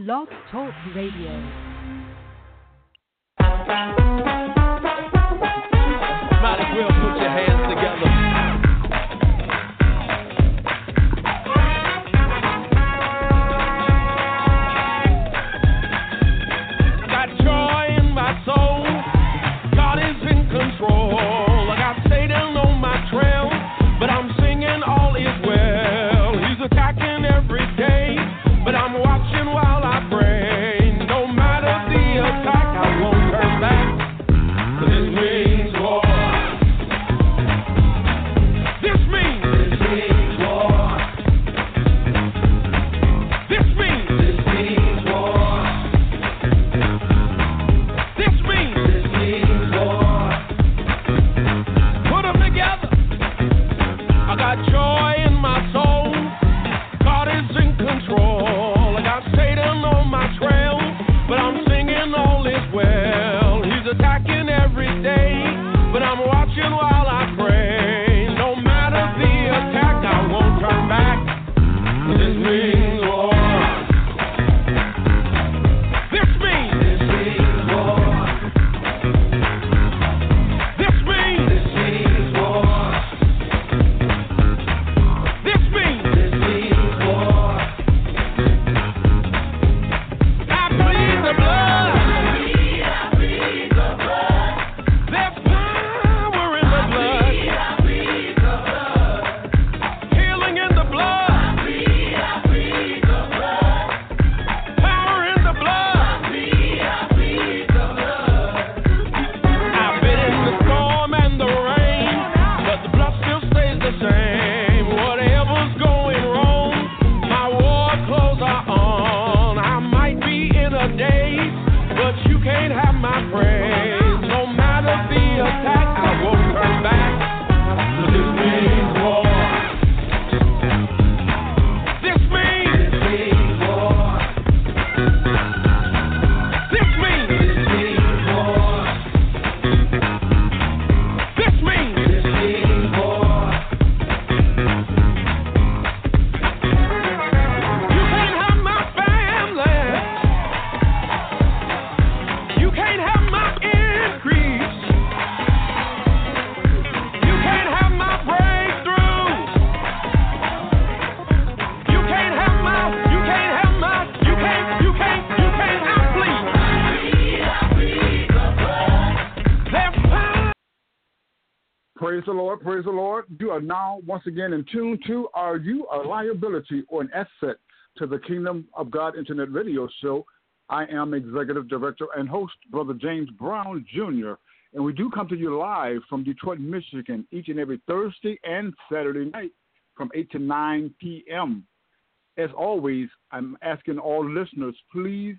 Blog Talk Radio. Might as well put your hands together. Got joy in my soul. God is in control. I got Satan on my trail, but I'm singing all is well. He's attacking every day, but I'm watching while I pray. No matter the attack, I won't turn back. 'Cause this means war. This means war. This means war. This means war. Put them together. I got joy in my soul. God is in control. I got Satan on my trail, but I'm singing all is well. He's attacking every day, but I'm watching while I pray. No matter the attack, I won't turn back. 'Cause this means war. This means war. This means war. This means war. I plead the blood. There's power in the blood. Healing in the blood. Power in the blood. I've been in the storm and the rain, but the blood still stays the same. Whatever's going wrong, my war clothes are on. I might be in a daze, but you can't have my praise. No matter the attack, I won't turn back. 'Cause this means war. This means war. This means war. This means war. You can't have my family. You can't have my increase. You can't have my breakthrough. You can't have my, you can't have my, you can't, I plead. There's power. Praise the Lord, praise the Lord. You are now once again in tune to Are You a Liability or an Asset to the Kingdom of God Internet Radio Show. I am Executive Director and host, Brother James Brown Jr., and we do come to you live from Detroit, Michigan, each and every Thursday and Saturday night from 8 to 9 p.m. As always, I'm asking all listeners, please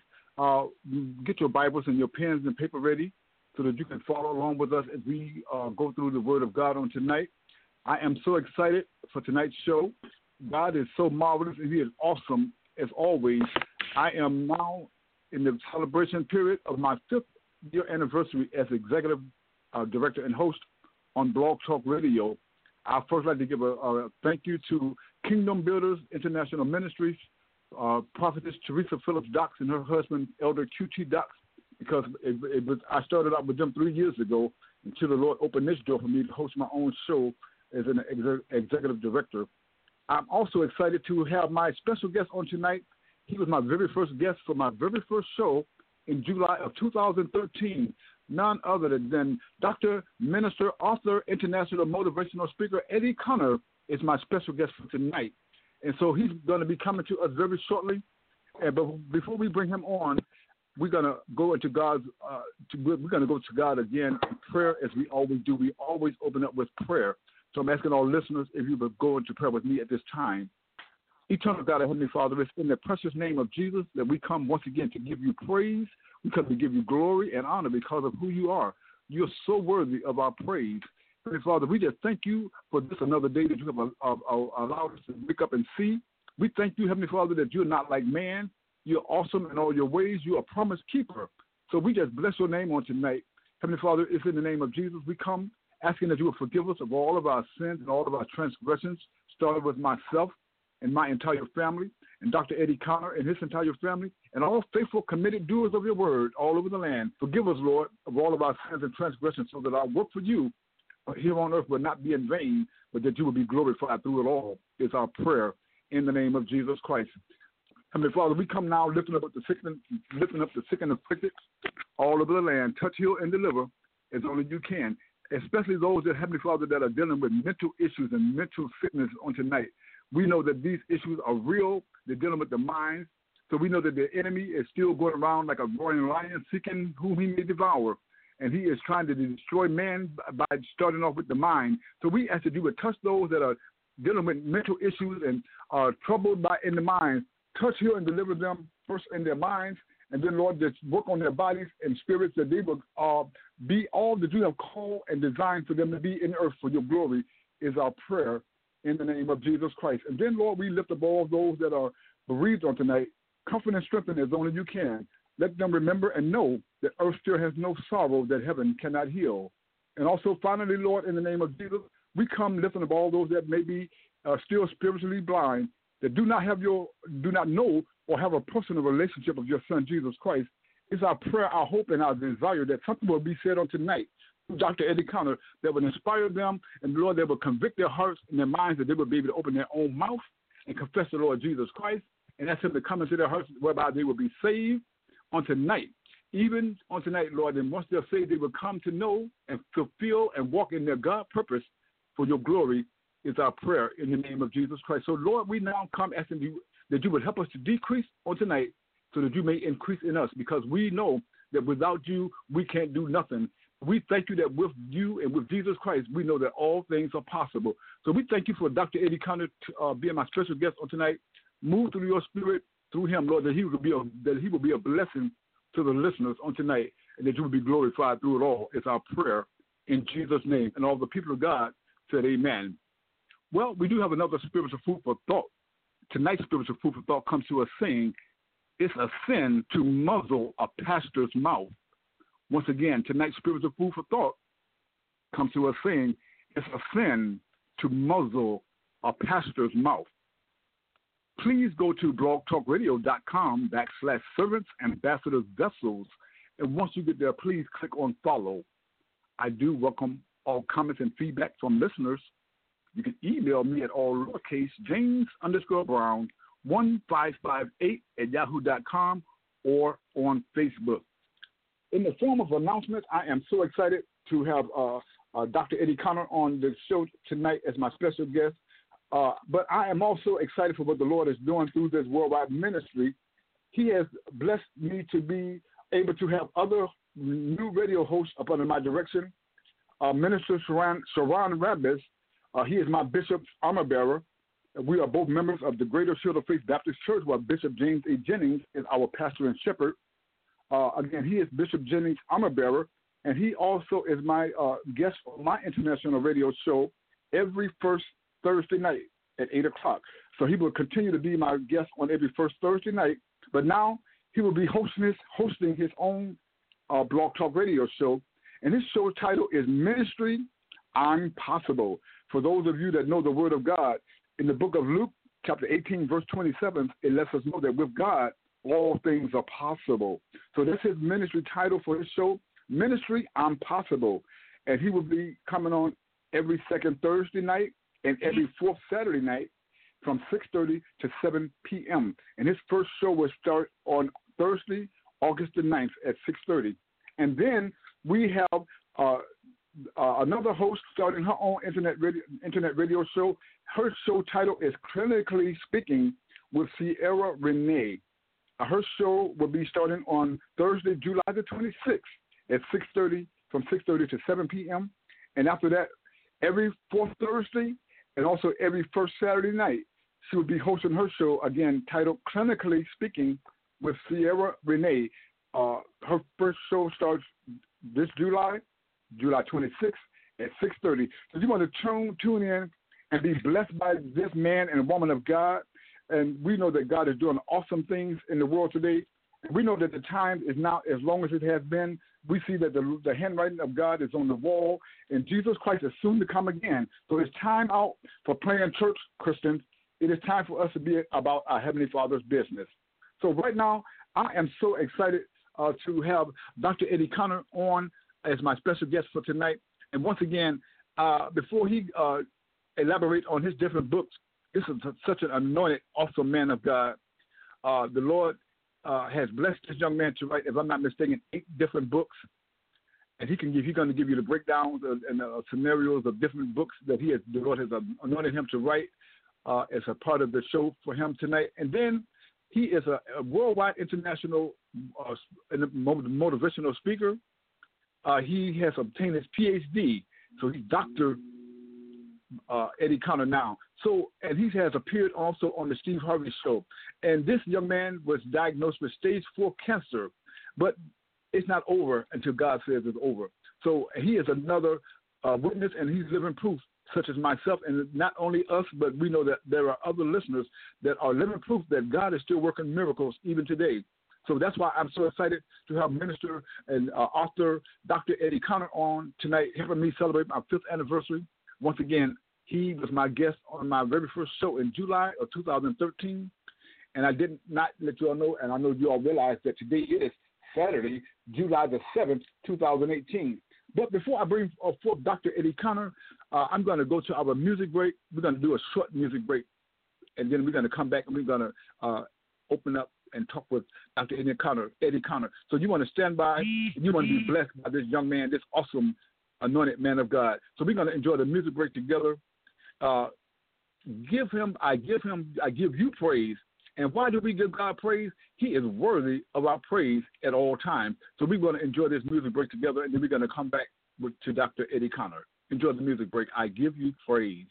get your Bibles and your pens and paper ready so that you can follow along with us as we go through the Word of God on tonight. I am so excited for tonight's show. God is so marvelous and He is awesome as always. I am now in the celebration period of my 5th year anniversary as Executive Director and host on Blog Talk Radio. I'd first like to give a thank you to Kingdom Builders International Ministries, Prophetess Teresa Phillips Docks and her husband, Elder QT Docks, because I started out with them 3 years ago until the Lord opened this door for me to host my own show as an executive director. I'm also excited to have my special guest on tonight. He was my very first guest for my very first show in July of 2013. None other than Dr., Minister, Author, International Motivational Speaker Eddie Connor is my special guest for tonight. And so he's going to be coming to us very shortly. But before we bring him on, we're going to go into God's. We're going to go to God again in prayer, as we always do. We always open up with prayer. So I'm asking all listeners if you would go into prayer with me at this time. Eternal God, our Heavenly Father, it's in the precious name of Jesus that we come once again to give you praise. We come to give you glory and honor because of who you are. You're so worthy of our praise. Heavenly Father, we just thank you for this another day that you have allowed us to wake up and see. We thank you, Heavenly Father, that you're not like man. You're awesome in all your ways. You're a promise keeper. So we just bless your name on tonight. Heavenly Father, it's in the name of Jesus we come asking that you will forgive us of all of our sins and all of our transgressions, starting with myself and my entire family, and Dr. Eddie Connor and his entire family, and all faithful, committed doers of your word all over the land. Forgive us, Lord, of all of our sins and transgressions, so that our work for you here on earth will not be in vain, but that you will be glorified through it all, is our prayer in the name of Jesus Christ. Heavenly Father, we come now lifting up the sick and afflicted all over the land. Touch, heal, and deliver as only you can, especially those that, Heavenly Father, that are dealing with mental issues and mental sickness on tonight. We know that these issues are real. They're dealing with the minds. So we know that the enemy is still going around like a roaring lion, seeking whom he may devour. And he is trying to destroy man by starting off with the mind. So we ask that you would touch those that are dealing with mental issues and are troubled in the mind. Touch, heal, and deliver them first in their minds. And then, Lord, just work on their bodies and spirits, that they will be all that you have called and designed for them to be in earth for your glory, is our prayer in the name of Jesus Christ. And then, Lord, we lift up all those that are bereaved on tonight. Comfort and strengthen as only you can. Let them remember and know that earth still has no sorrow that heaven cannot heal. And also, finally, Lord, in the name of Jesus, we come lifting up all those that may be still spiritually blind, that do not know or have a personal relationship with your Son, Jesus Christ. It's our prayer, our hope, and our desire that something will be said on tonight through Dr. Eddie Connor that will inspire them, and Lord, that will convict their hearts and their minds, that they will be able to open their own mouth and confess the Lord Jesus Christ, and ask him to come into their hearts, whereby they will be saved on tonight. Even on tonight, Lord, and once they're saved, they will come to know and fulfill and walk in their God purpose for your glory, is our prayer in the name of Jesus Christ. So, Lord, we now come asking you that you would help us to decrease on tonight so that you may increase in us, because we know that without you, we can't do nothing. We thank you that with you and with Jesus Christ, we know that all things are possible. So we thank you for Dr. Eddie Connor being my special guest on tonight. Move through your spirit, through him, Lord, that he will be a blessing to the listeners on tonight, and that you will be glorified through it all. It's our prayer in Jesus' name. And all the people of God said amen. Well, we do have another spiritual food for thought. Tonight's spiritual food for thought comes to us saying, it's a sin to muzzle a pastor's mouth. Once again, tonight's spiritual food for thought comes to us saying, it's a sin to muzzle a pastor's mouth. Please go to blogtalkradio.com/servants ambassadors vessels. And once you get there, please click on follow. I do welcome all comments and feedback from listeners. You can email me at all lowercase James_Brown1558 @yahoo.com or on Facebook. In the form of announcements, I am so excited to have Dr. Eddie Connor on the show tonight as my special guest. But I am also excited for what the Lord is doing through this worldwide ministry. He has blessed me to be able to have other new radio hosts up under my direction. Minister Sharon Rabis, he is my bishop's armor bearer. We are both members of the Greater Shield of Faith Baptist Church, where Bishop James A. Jennings is our pastor and shepherd. Again, he is Bishop Jennings' armor bearer, and he also is my guest on my international radio show every first Thursday night at 8 o'clock. So he will continue to be my guest on every first Thursday night, but now he will be hosting his own Blog Talk Radio show, and his show title is Ministry Impossible. For those of you that know the Word of God, in the book of Luke, chapter 18, verse 27, it lets us know that with God, all things are possible. So that's his ministry title for his show, Ministry Impossible. And he will be coming on every second Thursday night and every fourth Saturday night from 6:30 to 7 p.m. And his first show will start on Thursday, August the 9th at 6:30. And then we have another host starting her own internet radio show. Her show title is Clinically Speaking with Sierra Renee. Her show will be starting on Thursday, July the 26th at 6:30, from 6:30 to 7 p.m. And after that, every fourth Thursday and also every first Saturday night, she will be hosting her show, again, titled Clinically Speaking with Sierra Renee. Her first show starts this July 26th at 6:30. So you want to tune in and be blessed by this man and woman of God. And we know that God is doing awesome things in the world today. And we know that the time is now as long as it has been. We see that the handwriting of God is on the wall, and Jesus Christ is soon to come again. So it's time out for playing church, Christians. it is time for us to be about our Heavenly Father's business. So right now, I am so excited to have Dr. Eddie Conner on as my special guest for tonight. And once again, before he elaborate on his different books, this is such an anointed, awesome man of God. The Lord has blessed this young man to write, if I'm not mistaken, 8 different books. And he's going to give you the breakdowns and scenarios of different books that the Lord has anointed him to write as a part of the show for him tonight. And then he is a worldwide international motivational speaker. He has obtained his PhD, so he's Dr. Eddie Conner now. So, and he has appeared also on the Steve Harvey Show. And this young man was diagnosed with stage 4 cancer, but it's not over until God says it's over. So he is another witness, and he's living proof, such as myself, and not only us, but we know that there are other listeners that are living proof that God is still working miracles even today. So that's why I'm so excited to have minister and author Dr. Eddie Conner on tonight, helping me celebrate my 5th anniversary. Once again, he was my guest on my very first show in July of 2013, and I did not let you all know, and I know you all realize that today is Saturday, July the 7th, 2018. But before I bring forth Dr. Eddie Conner, I'm going to go to our music break. We're going to do a short music break, and then we're going to come back and we're going to open up and talk with Dr. Eddie Conner. So you want to stand by, and you want to be blessed by this young man, this awesome anointed man of God. So we're going to enjoy the music break together. I give you praise. And why do we give God praise? He is worthy of our praise at all times. So we're going to enjoy this music break together, and then we're going to come back to Dr. Eddie Conner. Enjoy the music break. I give you praise.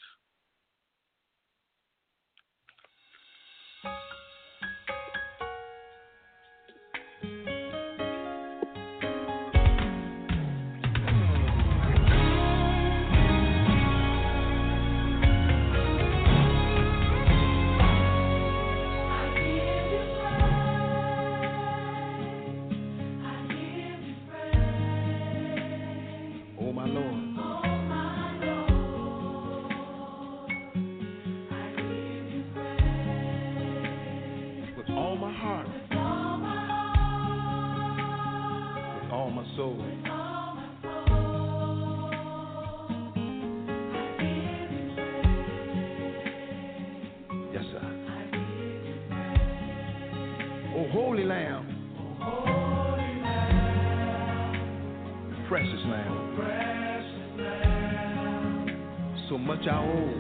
Holy Lamb, precious Lamb, so much I owe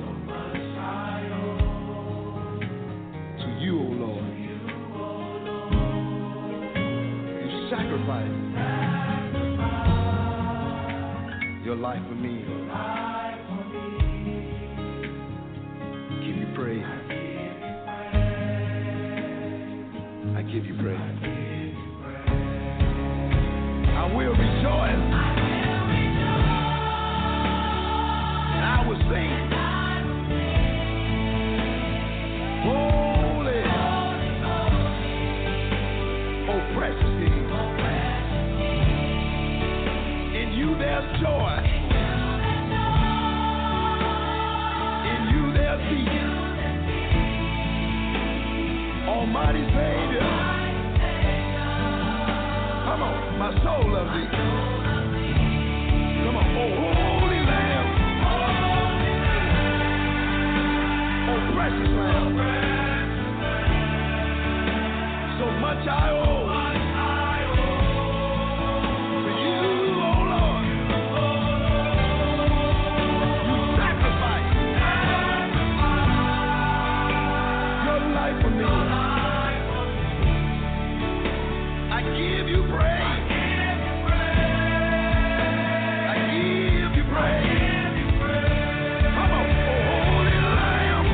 to you, O Lord. You sacrificed your life for me. Give you praise. I give you praise. I will rejoice. And I will sing. Holy. Oh, precious King. In you there's joy. In you there's peace. Almighty Savior. Come on, my soul loves thee. Come on, oh holy Lamb. Oh precious Lamb. So much I owe. To you, oh Lord. You sacrificed your life for me. I give you praise. I give you praise. Come on, holy Lamb.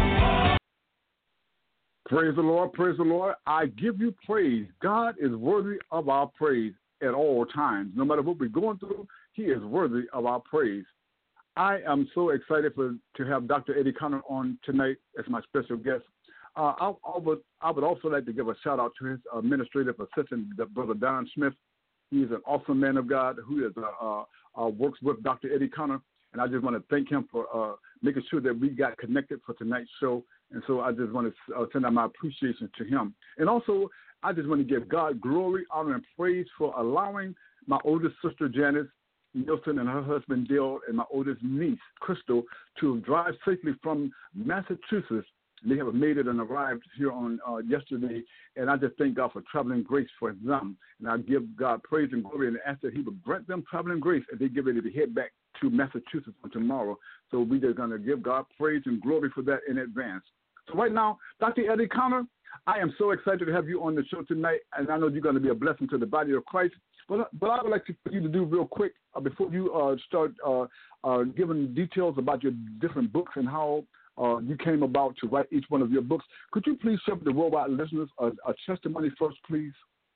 Praise the Lord, praise the Lord. I give you praise. God is worthy of our praise at all times. No matter what we're going through, he is worthy of our praise. I am so excited to have Dr. Eddie Conner on tonight as my special guest. I would also like to give a shout out to his administrative assistant, Brother Don Smith. He is an awesome man of God who is works with Dr. Eddie Conner, and I just want to thank him for making sure that we got connected for tonight's show. And so I just want to send out my appreciation to him. And also, I just want to give God glory, honor, and praise for allowing my oldest sister, Janice Nielsen, and her husband, Dale, and my oldest niece, Crystal, to drive safely from Massachusetts. They have made it and arrived here on yesterday, and I just thank God for traveling grace for them. And I give God praise and glory and ask that he would grant them traveling grace as they get ready to head back to Massachusetts on tomorrow. So we're just going to give God praise and glory for that in advance. So right now, Dr. Eddie Connor, I am so excited to have you on the show tonight, and I know you're going to be a blessing to the body of Christ. But I would like for you to do real quick before you start giving details about your different books and how you came about to write each one of your books. Could you please share with the worldwide listeners a testimony first, please?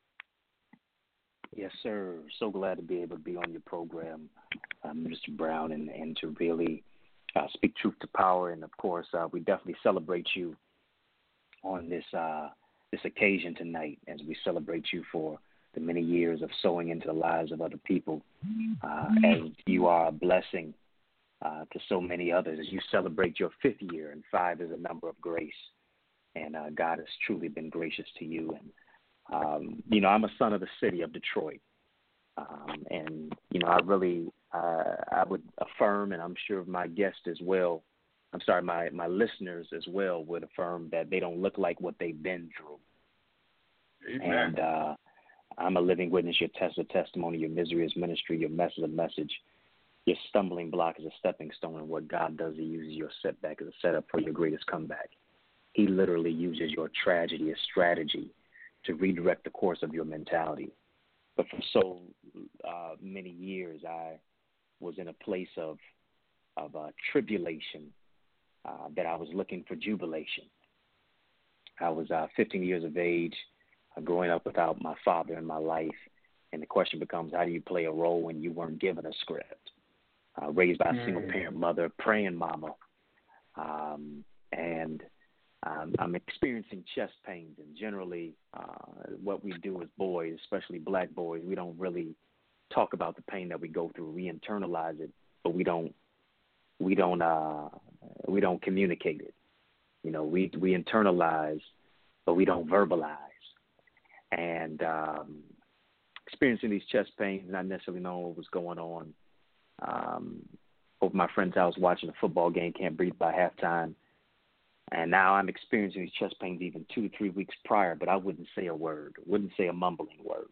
Yes, sir. So glad to be able to be on your program, Mr. Brown, and to really speak truth to power. And, of course, we definitely celebrate you on this occasion tonight as we celebrate you for the many years of sowing into the lives of other people. As you are a blessing to so many others, as you celebrate your 5th year, and 5 is a number of grace. And God has truly been gracious to you. And, I'm a son of the city of Detroit. And, I really, I would affirm, and I'm sure my guests as well, my listeners as well would affirm that they don't look like what they've been through. Amen. And I'm a living witness. Your test of testimony, your misery is ministry, your mess is a message. Your stumbling block is a stepping stone, and what God does, he uses your setback as a setup for your greatest comeback. He literally uses your tragedy as strategy to redirect the course of your mentality. But for so many years, I was in a place of tribulation that I was looking for jubilation. I was 15 years of age, growing up without my father in my life, and the question becomes, how do you play a role when you weren't given a script? Raised by a single-parent mother, praying mama, and I'm experiencing chest pains. And generally, what we do as boys, especially black boys, we don't really talk about the pain that we go through. We internalize it, but we don't communicate it. We internalize, but we don't verbalize. And experiencing these chest pains, not necessarily knowing what was going on. Over my friend's house watching a football game, can't breathe by halftime. And now I'm experiencing these chest pains even 2 to 3 weeks prior, but I wouldn't say a word, wouldn't say a mumbling word.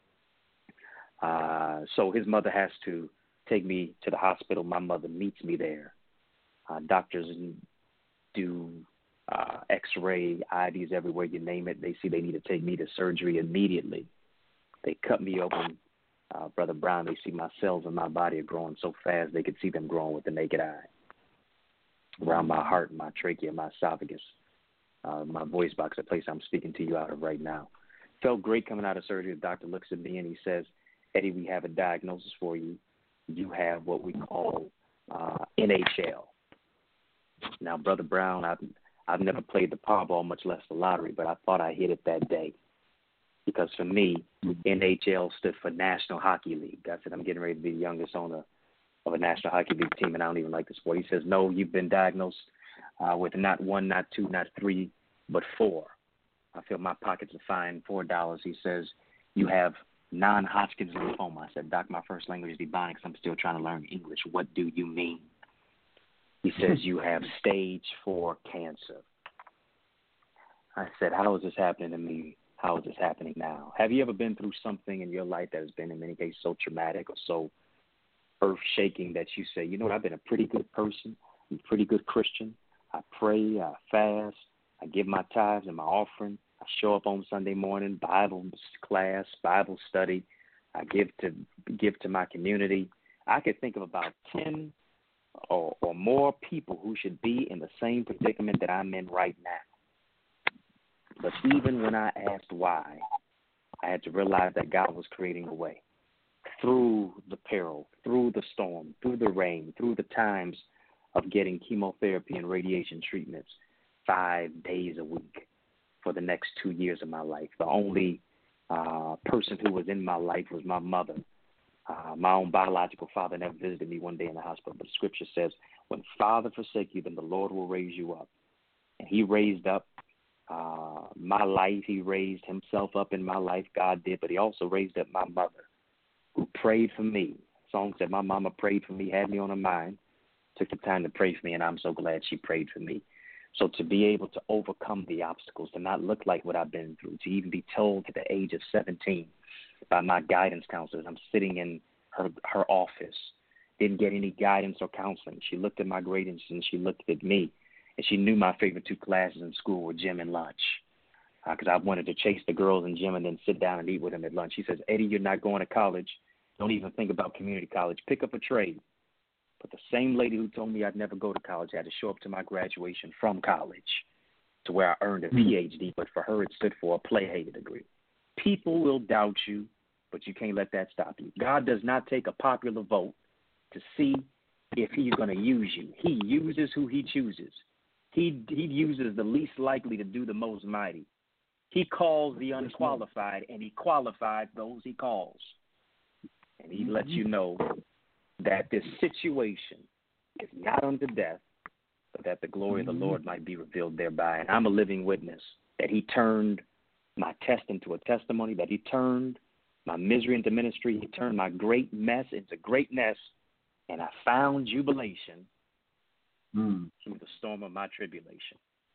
So his mother has to take me to the hospital. My mother meets me there. Doctors do X-ray, IVs everywhere, you name it. They see they need to take me to surgery immediately. They cut me open. Brother Brown, they see my cells in my body are growing so fast they could see them growing with the naked eye. Around my heart, my trachea, my esophagus, my voice box, the place I'm speaking to you out of right now. Felt great coming out of surgery. The doctor looks at me and he says, Eddie, we have a diagnosis for you. You have what we call NHL. Now, Brother Brown, I've never played the Powerball, much less the lottery, but I thought I hit it that day. Because for me, NHL stood for National Hockey League. I said, I'm getting ready to be the youngest owner of a National Hockey League team, and I don't even like the sport. He says, no, you've been diagnosed with not 1, not 2, not 3, but 4. I feel my pockets are fine, $4. He says, you have non-Hodgkin's lymphoma. I said, Doc, my first language is Ebonics. I'm still trying to learn English. What do you mean? He says, you have stage 4 cancer. I said, how is this happening to me? How is this happening now? Have you ever been through something in your life that has been, in many cases, so traumatic or so earth-shaking that you say, you know what, I've been a pretty good person. I'm a pretty good Christian. I pray, I fast, I give my tithes and my offering. I show up on Sunday morning, Bible class, Bible study. I give to my community. I could think of about 10 or more people who should be in the same predicament that I'm in right now. But even when I asked why, I had to realize that God was creating a way through the peril, through the storm, through the rain, through the times of getting chemotherapy and radiation treatments 5 days a week for the next 2 years of my life. The only person who was in my life was my mother. My own biological father never visited me one day in the hospital, but the scripture says, when father forsake you, then the Lord will raise you up. And he raised up my life. He raised himself up in my life. God did, but he also raised up my mother, who prayed for me. Song said my mama prayed for me, had me on her mind, took the time to pray for me, and I'm so glad she prayed for me. So to be able to overcome the obstacles, to not look like what I've been through, to even be told at the age of 17 by my guidance counselors, I'm sitting in her office, didn't get any guidance or counseling. She looked at my grades and she looked at me, and she knew my favorite two classes in school were gym and lunch, because I wanted to chase the girls in gym and then sit down and eat with them at lunch. She says, Eddie, you're not going to college. Don't even think about community college. Pick up a trade. But the same lady who told me I'd never go to college had to show up to my graduation from college to where I earned a PhD, but for her it stood for a play-hated degree. People will doubt you, but you can't let that stop you. God does not take a popular vote to see if he's going to use you. He uses who he chooses. He uses the least likely to do the most mighty. He calls the unqualified, and he qualifies those he calls. And he lets you know that this situation is not unto death, but that the glory of the Lord might be revealed thereby. And I'm a living witness that he turned my test into a testimony, that he turned my misery into ministry. He turned my great mess into greatness, and I found jubilation through the storm of my tribulation.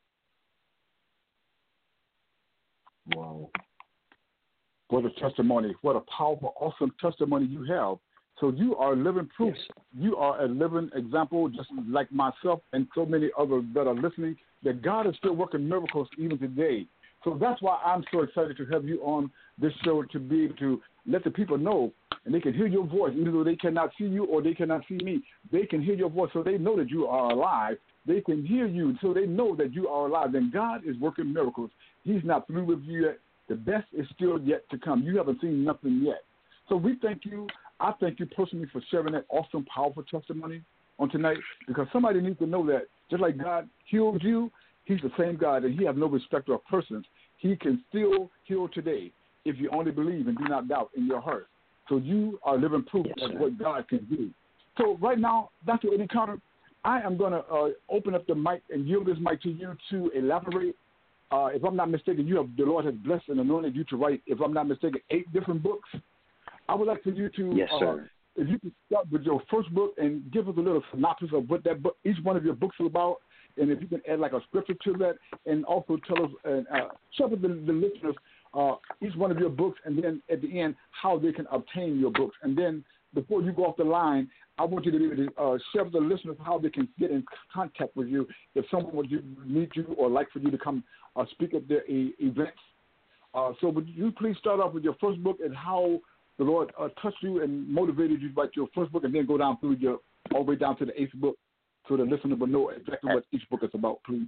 Wow. What a testimony. What a powerful, awesome testimony you have. So you are living proof. Yes. You are a living example, just like myself and so many others that are listening, that God is still working miracles even today. So that's why I'm so excited to have you on this show, to be able to let the people know, and they can hear your voice, even though they cannot see you or they cannot see me. They can hear your voice, so they know that you are alive. They can hear you, so they know that you are alive. Then God is working miracles. He's not through with you yet. The best is still yet to come. You haven't seen nothing yet. So we thank you. I thank you personally for sharing that awesome, powerful testimony on tonight, because somebody needs to know that just like God healed you, he's the same God, and he has no respecter of persons. He can still heal today if you only believe and do not doubt in your heart. So you are living proof of what God can do. So right now, Dr. Eddie Conner, I am going to open up the mic and yield this mic to you to elaborate. If I'm not mistaken, the Lord has blessed and anointed you to write, if I'm not mistaken, 8 different books. I would like for you to, yes, sir. If you could start with your first book and give us a little synopsis of what that book, each one of your books is about, and if you can add like a scripture to that, and also tell us, share with the listeners each one of your books, and then at the end how they can obtain your books. And then before you go off the line, I want you to be able to share with the listeners how they can get in contact with you if someone would need you or like for you to come speak at their events. So would you please start off with your first book and how the Lord touched you and motivated you to write your first book, and then go down through all the way down to the 8th book, so the listener will know exactly what each book is about, please.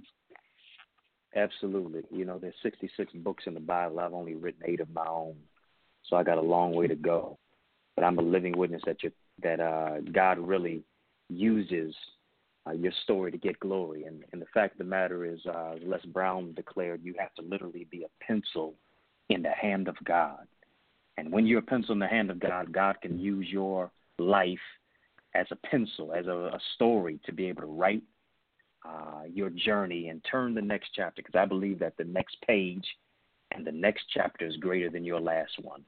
Absolutely. You know, there's 66 books in the Bible. I've only written 8 of my own, so I got a long way to go. But I'm a living witness that God really uses your story to get glory. And the fact of the matter is, as Les Brown declared, you have to literally be a pencil in the hand of God. And when you're a pencil in the hand of God, God can use your life as a pencil, as a story, to be able to write your journey and turn the next chapter, because I believe that the next page and the next chapter is greater than your last one.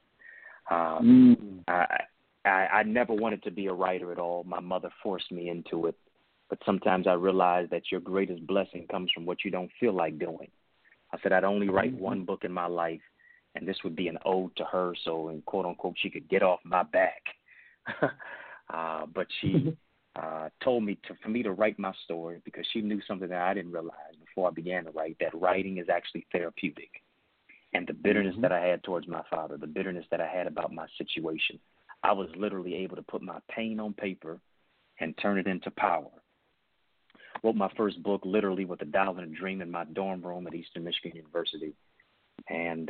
I never wanted to be a writer at all. My mother forced me into it. But sometimes I realize that your greatest blessing comes from what you don't feel like doing. I said I'd only write one book in my life, and this would be an ode to her, so in quote unquote she could get off my back. But she told me for me to write my story, because she knew something that I didn't realize before I began to write, that writing is actually therapeutic. And the bitterness that I had towards my father, the bitterness that I had about my situation, I was literally able to put my pain on paper and turn it into power. Wrote my first book literally with a $1 and a dream in my dorm room at Eastern Michigan University. And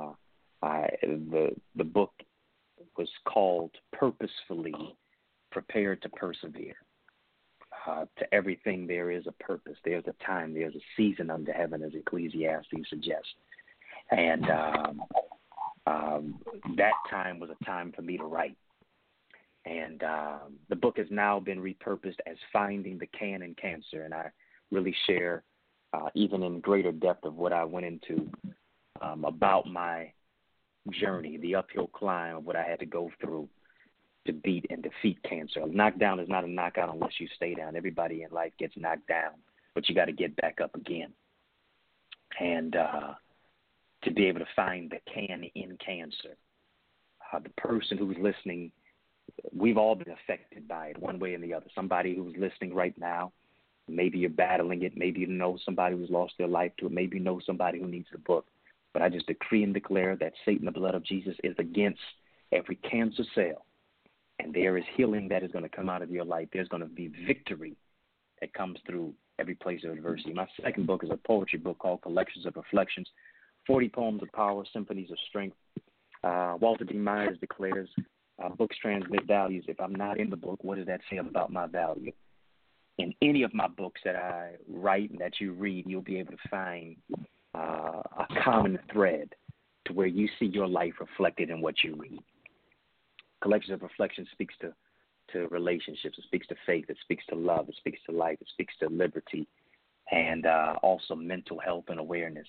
the book was called Purposefully Prepared to Persevere. To everything there is a purpose. There's a time. There's a season under heaven, as Ecclesiastes suggests. And that time was a time for me to write. And the book has now been repurposed as Finding the Can in Cancer. And I really share even in greater depth of what I went into about my journey, the uphill climb of what I had to go through to beat and defeat cancer. A knockdown is not a knockout unless you stay down. Everybody in life gets knocked down, but you got to get back up again. And to be able to find the can in cancer. The person who's listening, we've all been affected by it one way or the other. Somebody who's listening right now, maybe you're battling it. Maybe you know somebody who's lost their life to it. Maybe you know somebody who needs the book. But I just decree and declare that Satan, the blood of Jesus, is against every cancer cell. And there is healing that is going to come out of your life. There's going to be victory that comes through every place of adversity. My second book is a poetry book called Collections of Reflections, 40 Poems of Power, Symphonies of Strength. Walter D. Myers declares, books transmit values. If I'm not in the book, what does that say about my value? In any of my books that I write and that you read, you'll be able to find a common thread to where you see your life reflected in what you read. Collections of Reflections speaks to relationships. It speaks to faith. It speaks to love. It speaks to life. It speaks to liberty and also mental health and awareness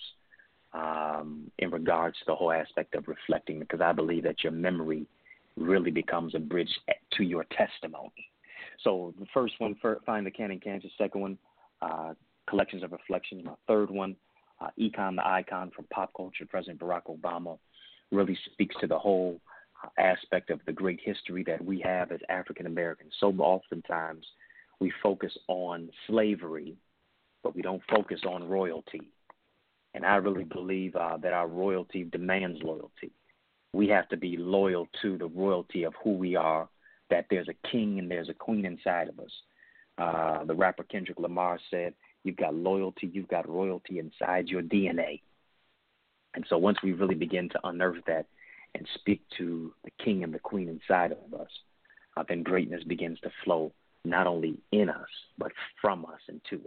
in regards to the whole aspect of reflecting, because I believe that your memory really becomes a bridge to your testimony. So the first one, Find the Can in Cancer. Second one, Collections of Reflections. My third one, Econ the Icon from Pop Culture, President Barack Obama, really speaks to the whole aspect of the great history that we have as African Americans. So oftentimes we focus on slavery, but we don't focus on royalty. And I really believe that our royalty demands loyalty. We have to be loyal to the royalty of who we are, that there's a king and there's a queen inside of us. The rapper Kendrick Lamar said, you've got loyalty, you've got royalty inside your DNA. And so once we really begin to unearth that and speak to the king and the queen inside of us, then greatness begins to flow not only in us, but from us and to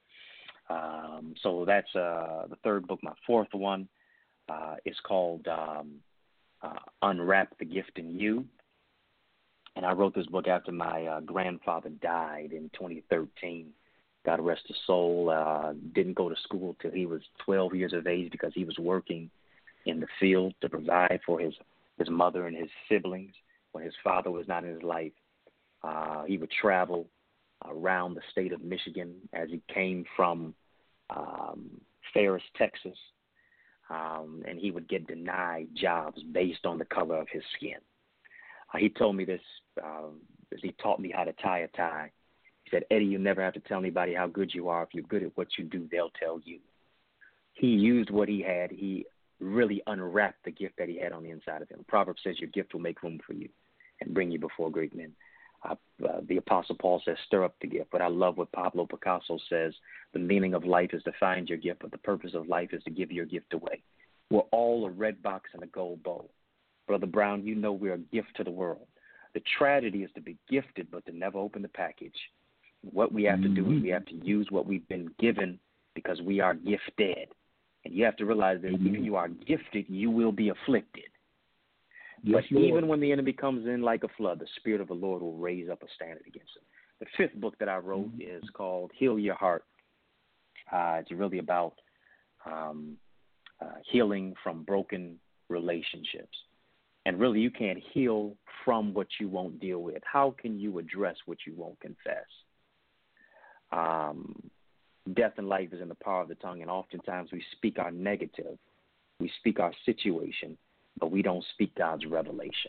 us. So that's the third book. My fourth one is called Unwrap the Gift in You. And I wrote this book after my grandfather died in 2013. God rest his soul. Didn't go to school till he was 12 years of age because he was working in the field to provide for his mother and his siblings when his father was not in his life. He would travel around the state of Michigan as he came from Ferris, Texas, and he would get denied jobs based on the color of his skin. He told me this as he taught me how to tie a tie. He said, Eddie, you never have to tell anybody how good you are. If you're good at what you do, they'll tell you. He used what he had. He really unwrapped the gift that he had on the inside of him. Proverbs says your gift will make room for you and bring you before great men. The Apostle Paul says, stir up the gift. But I love what Pablo Picasso says. The meaning of life is to find your gift, but the purpose of life is to give your gift away. We're all a red box and a gold bowl. Brother Brown, you know we're a gift to the world. The tragedy is to be gifted, but to never open the package. What we have to do is we have to use what we've been given because we are gifted. And you have to realize that if you are gifted, you will be afflicted. Yes, but Lord, even when the enemy comes in like a flood, the Spirit of the Lord will raise up a standard against him. The fifth book that I wrote is called Heal Your Heart. It's really about healing from broken relationships. And really, you can't heal from what you won't deal with. How can you address what you won't confess? Death and life is in the power of the tongue, and oftentimes we speak our negative. We speak our situation, but we don't speak God's revelation.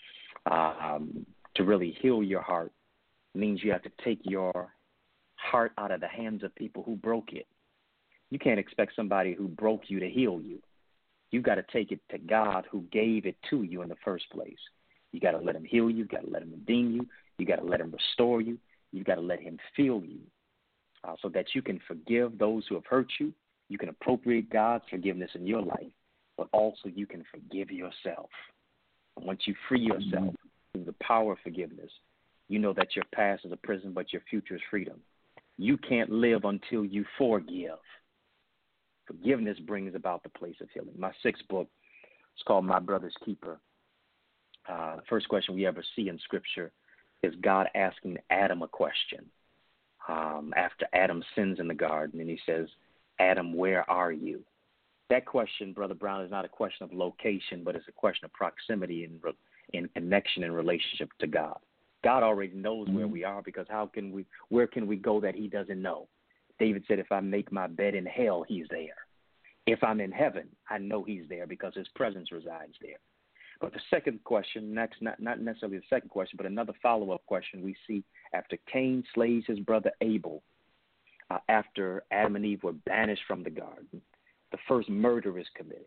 To really heal your heart means you have to take your heart out of the hands of people who broke it. You can't expect somebody who broke you to heal you. You got to take it to God who gave it to you in the first place. You got to let him heal you. You got to let him redeem you. You got to let him restore you. You got to let him fill you so that you can forgive those who have hurt you. You can appropriate God's forgiveness in your life, but also you can forgive yourself. And once you free yourself through the power of forgiveness, you know that your past is a prison, but your future is freedom. You can't live until you forgive. Forgiveness brings about the place of healing. My sixth book is called My Brother's Keeper. The first question we ever see in Scripture is God asking Adam a question after Adam sins in the garden. And he says, Adam, where are you? That question, Brother Brown, is not a question of location, but it's a question of proximity and in connection and relationship to God. God already knows where we are, because where can we go that he doesn't know? David said, if I make my bed in hell, he's there. If I'm in heaven, I know he's there because his presence resides there. But the second question, next, not necessarily the second question, but another follow-up question we see after Cain slays his brother Abel, after Adam and Eve were banished from the garden, the first murder is committed.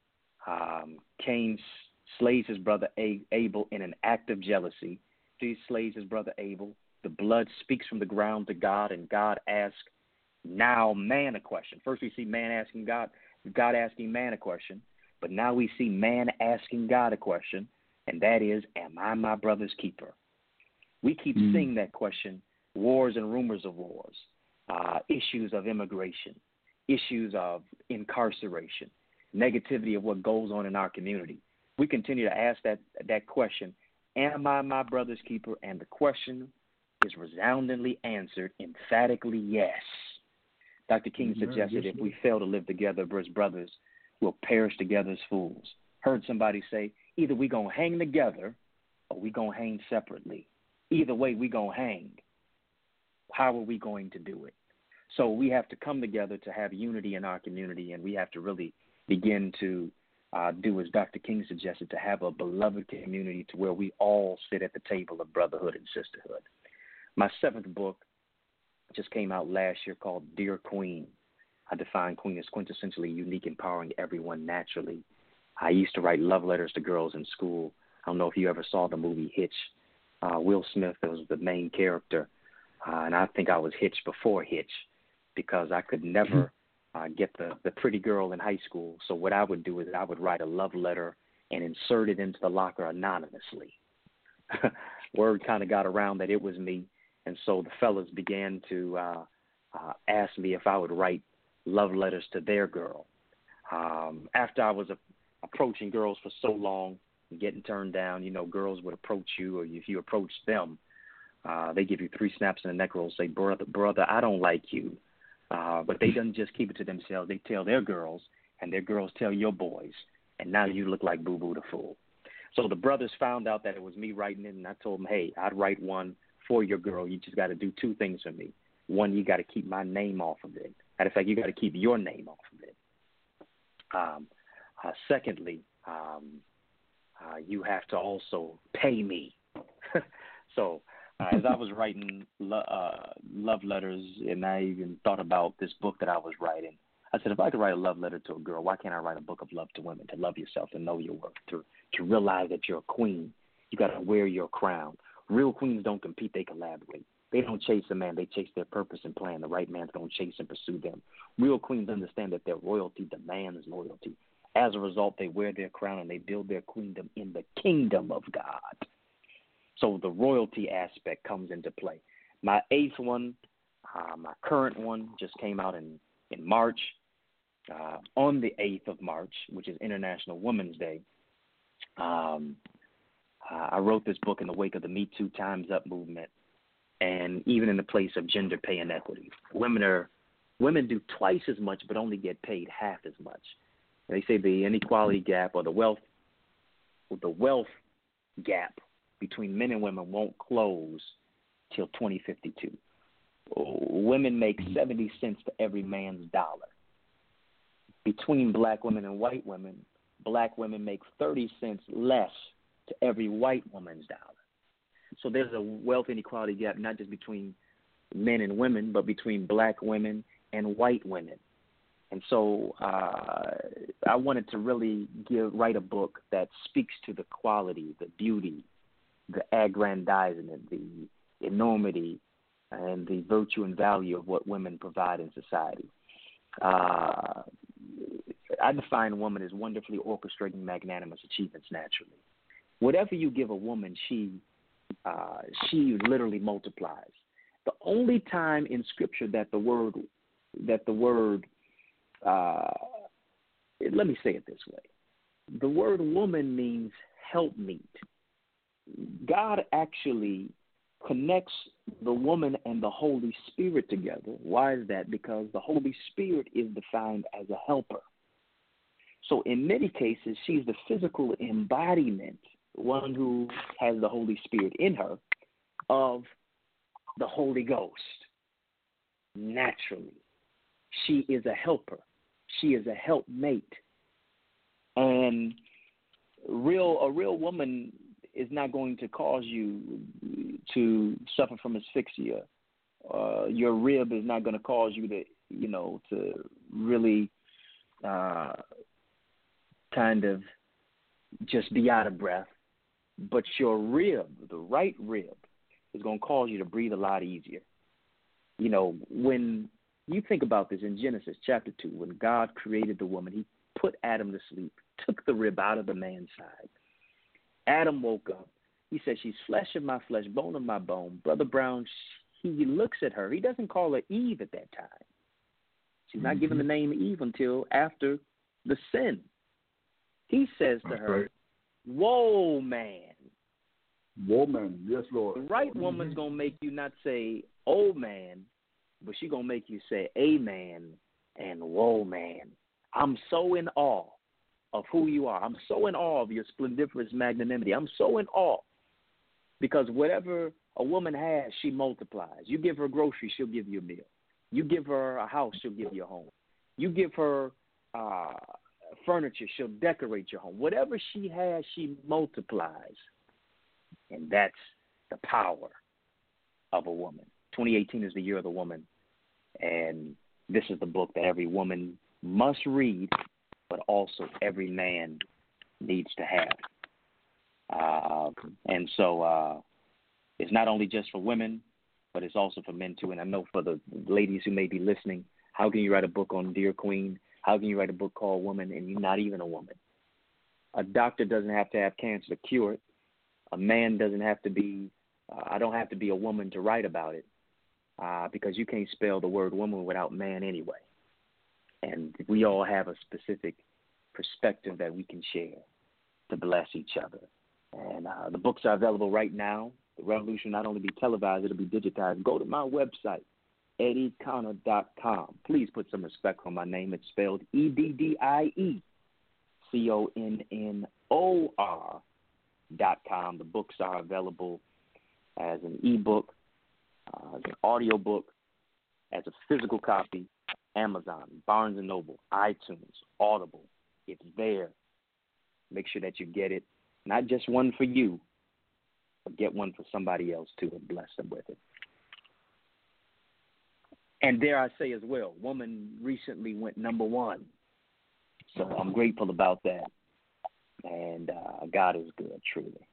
Cain slays his brother Abel in an act of jealousy. He slays his brother Abel. The blood speaks from the ground to God, and God asks now man a question. First we see man asking God asking man a question, but now we see man asking God a question, and that is, am I my brother's keeper? We keep seeing that question, wars and rumors of wars, issues of immigration, issues of incarceration, negativity of what goes on in our community. We continue to ask that question, am I my brother's keeper? And the question is resoundingly answered, emphatically yes. Dr. King suggested if we fail to live together as brothers, we'll perish together as fools. Heard somebody say, either we going to hang together or we going to hang separately. Either way, we going to hang. How are we going to do it? So we have to come together to have unity in our community, and we have to really begin to do as Dr. King suggested, to have a beloved community to where we all sit at the table of brotherhood and sisterhood. My 7th book just came out last year called Dear Queen. I define queen as quintessentially unique, empowering everyone naturally. I used to write love letters to girls in school. I don't know if you ever saw the movie Hitch. Will Smith was the main character, and I think I was Hitch before Hitch, because I could never get the pretty girl in high school. So what I would do is I would write a love letter and insert it into the locker anonymously. Word kind of got around that it was me, and so the fellas began to ask me if I would write love letters to their girl. After I was approaching girls for so long and getting turned down, girls would approach you, or if you approach them, they give you 3 snaps in the neck roll, say, brother, I don't like you. But they don't just keep it to themselves. They tell their girls, and their girls tell your boys, and now you look like Boo Boo the Fool. So the brothers found out that it was me writing it, and I told them, hey, I'd write one for your girl. You just got to do 2 things for me. One, you got to keep my name off of it. Matter of fact, you got to keep your name off of it. Secondly, you have to also pay me. So as I was writing love letters, and I even thought about this book that I was writing, I said, if I could write a love letter to a girl, why can't I write a book of love to women, to love yourself, to know your worth, to realize that you're a queen. You got to wear your crown. Real queens don't compete, they collaborate. They don't chase a man, they chase their purpose and plan. The right man's going to chase and pursue them. Real queens understand that their royalty demands loyalty. As a result, they wear their crown and they build their queendom in the kingdom of God. So the royalty aspect comes into play. My 8th one, my current one, just came out in March. On the 8th of March, which is International Women's Day, I wrote this book in the wake of the Me Too Time's Up movement, and even in the place of gender pay inequity. Women do twice as much but only get paid half as much. They say the inequality gap, or the wealth gap between men and women won't close till 2052. Women make 70 cents to every man's dollar. Between black women and white women, black women make 30 cents less to every white woman's dollar. So there's a wealth inequality gap, not just between men and women, but between black women and white women. And so I wanted to really write a book that speaks to the quality, the beauty, the aggrandizement, the enormity, and the virtue and value of what women provide in society. I define woman as wonderfully orchestrating magnanimous achievements naturally. Whatever you give a woman, she literally multiplies. The only time in Scripture that the word let me say it this way. The word woman means helpmeet. God actually connects the woman and the Holy Spirit together. Why is that? Because the Holy Spirit is defined as a helper. So in many cases, she's the physical embodiment, one who has the Holy Spirit in her, of the Holy Ghost. Naturally, she is a helper. She is a helpmate. And a real woman is not going to cause you to suffer from asphyxia. Your rib is not going to cause you to, to really kind of just be out of breath. But your rib, the right rib, is going to cause you to breathe a lot easier. When you think about this in Genesis chapter 2, when God created the woman, he put Adam to sleep, took the rib out of the man's side. Adam woke up. He said, she's flesh of my flesh, bone of my bone. Brother Brown, he looks at her. He doesn't call her Eve at that time. She's not given the name Eve until after the sin. He says to her, "Whoa, man." Woman, yes, Lord. The right woman's going to make you not say, "Oh, man," but she's going to make you say, "Amen," and "Whoa, man." I'm so in awe of who you are. I'm so in awe of your splendiferous magnanimity. I'm so in awe because whatever a woman has, she multiplies. You give her groceries, she'll give you a meal. You give her a house, she'll give you a home. You give her furniture, she'll decorate your home. Whatever she has, she multiplies. And that's the power of a woman. 2018 is the year of the woman. And this is the book that every woman must read, but also every man needs to have. And so it's not only just for women, but it's also for men too. And I know for the ladies who may be listening, how can you write a book on Dear Queen? How can you write a book called Woman and you're not even a woman? A doctor doesn't have to have cancer to cure it. A man doesn't have to be, I don't have to be a woman to write about it because you can't spell the word woman without man anyway. And we all have a specific perspective that we can share to bless each other. And the books are available right now. The revolution will not only be televised, it'll be digitized. Go to my website, EddieConnor.com. Please put some respect on my name. It's spelled EddieConnor.com. The books are available as an ebook, as an audio book, as a physical copy, Amazon, Barnes & Noble, iTunes, Audible. It's there. Make sure that you get it. Not just one for you, but get one for somebody else too and bless them with it. And dare I say as well, woman recently went #1. So I'm grateful about that. And God is good, truly.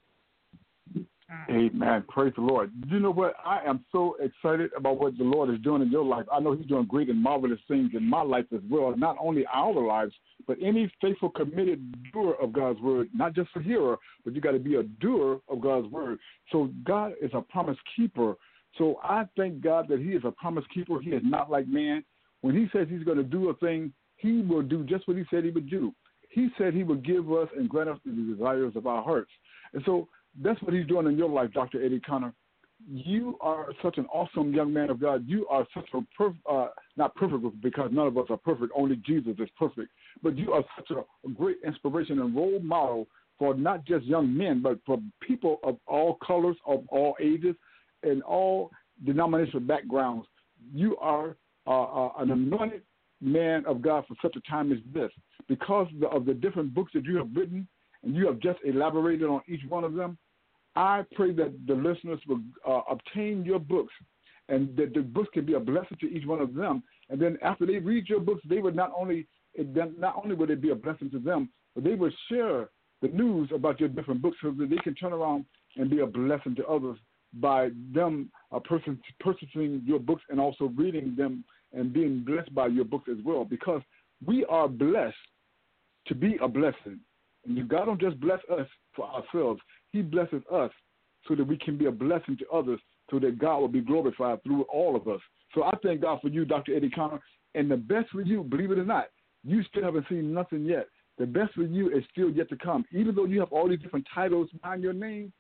Amen. Praise the Lord. You know what? I am so excited about what the Lord is doing in your life. I know he's doing great and marvelous things in my life as well, not only our lives, but any faithful, committed doer of God's word, not just a hearer, but you got to be a doer of God's word. So God is a promise keeper. So I thank God that he is a promise keeper. He is not like man. When he says he's going to do a thing, he will do just what he said he would do. He said he would give us and grant us the desires of our hearts. And so that's what he's doing in your life, Dr. Eddie Connor. You are such an awesome young man of God. You are such a not perfect because none of us are perfect. Only Jesus is perfect. But you are such a great inspiration and role model for not just young men, but for people of all colors, of all ages, and all denominational backgrounds. You are an anointed man of God for such a time as this. Because of the different books that you have written, and you have just elaborated on each one of them, I pray that the listeners will obtain your books and that the books can be a blessing to each one of them. And then after they read your books, they would not only would it be a blessing to them, but they would share the news about your different books so that they can turn around and be a blessing to others by them purchasing your books and also reading them and being blessed by your books as well. Because we are blessed to be a blessing. And God don't just bless us for ourselves. He blesses us so that we can be a blessing to others so that God will be glorified through all of us. So I thank God for you, Dr. Eddie Connor. And the best for you, believe it or not, you still haven't seen nothing yet. The best for you is still yet to come. Even though you have all these different titles behind your name,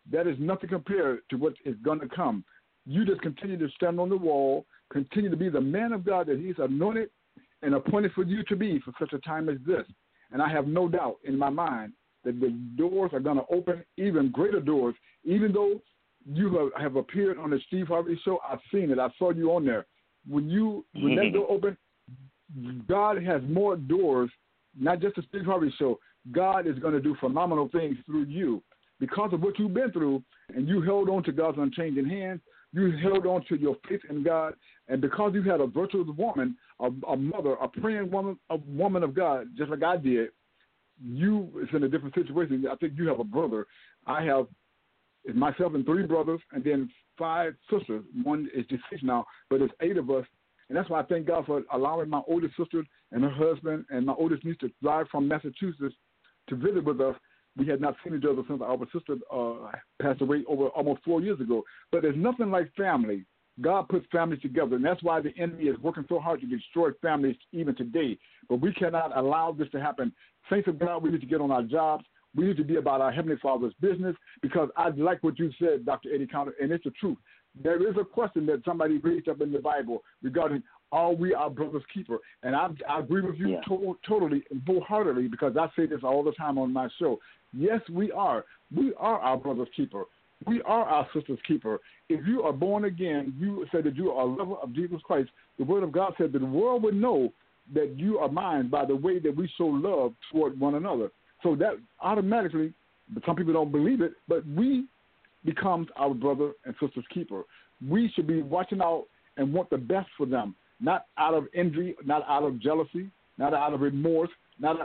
that is nothing compared to what is going to come. You just continue to stand on the wall, continue to be the man of God that he's anointed and appointed for you to be for such a time as this. And I have no doubt in my mind that the doors are going to open, even greater doors. Even though you have appeared on the Steve Harvey Show, I've seen it. I saw you on there. When that door open, God has more doors, not just the Steve Harvey Show. God is going to do phenomenal things through you because of what you've been through, and you held on to God's unchanging hand. You held on to your faith in God, and because you had a virtuous woman, a mother, a praying woman, a woman of God, just like I did, you is in a different situation. I think you have a brother. I have myself and 3 brothers, and then 5 sisters. One is deceased now, but it's 8 of us. And that's why I thank God for allowing my oldest sister and her husband and my oldest niece to drive from Massachusetts to visit with us. We had not seen each other since our sister passed away over almost 4 years ago. But there's nothing like family. God puts families together, and that's why the enemy is working so hard to destroy families even today. But we cannot allow this to happen. Saints of God, we need to get on our jobs. We need to be about our Heavenly Father's business, because I like what you said, Dr. Eddie Counter, and it's the truth. There is a question that somebody raised up in the Bible regarding, are we our brother's keeper? And I agree with you totally and wholeheartedly, because I say this all the time on my show. Yes, we are. We are our brother's keeper. We are our sister's keeper. If you are born again, you said that you are a lover of Jesus Christ. The Word of God said that the world would know that you are mine by the way that we show love toward one another. So that automatically, but some people don't believe it, but we becomes our brother and sister's keeper. We should be watching out and want the best for them, not out of envy, not out of jealousy, not out of remorse, not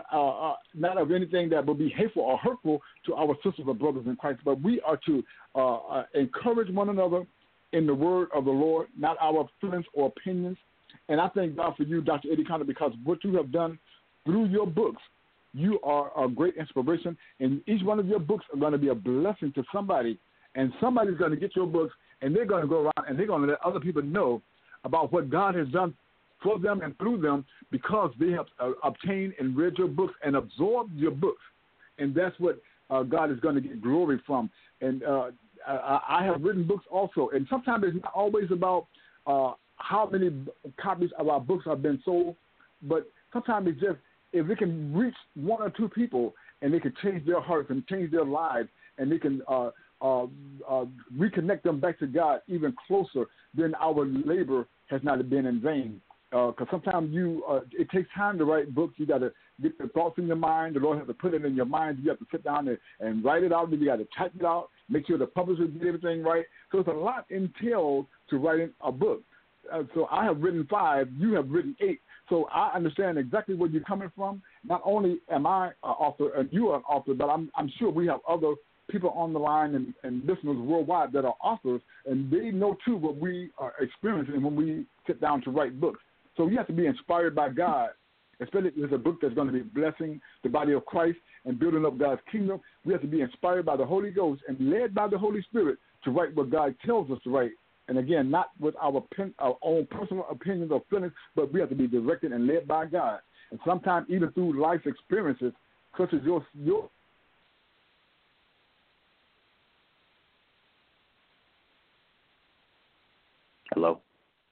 of anything that will be hateful or hurtful to our sisters or brothers in Christ. But we are to encourage one another in the word of the Lord, not our feelings or opinions. And I thank God for you, Dr. Eddie Conner, because what you have done through your books, you are a great inspiration, and each one of your books are going to be a blessing to somebody, and somebody's going to get your books, and they're going to go around and they're going to let other people know about what God has done for them and through them, because they have obtained and read your books and absorbed your books, and that's what God is going to get glory from. And I have written books also, and sometimes it's not always about how many copies of our books have been sold, but sometimes it's just if we can reach 1 or 2 people and they can change their hearts and change their lives, and they can reconnect them back to God even closer, then our labor has not been in vain. Because sometimes it takes time to write books. You got to get the thoughts in your mind. The Lord has to put it in your mind. You have to sit down and write it out. Then you got to type it out, make sure the publisher did everything right. So it's a lot entailed to writing a book. So I have written 5. You have written 8. So I understand exactly where you're coming from. Not only am I an author and you are an author, but I'm sure we have other people on the line and listeners worldwide that are authors, and they know too what we are experiencing when we sit down to write books. So you have to be inspired by God, especially if it's a book that's going to be blessing the body of Christ and building up God's kingdom. We have to be inspired by the Holy Ghost and led by the Holy Spirit to write what God tells us to write. And again, not with our own personal opinions or feelings, but we have to be directed and led by God. And sometimes even through life experiences, such as your Hello?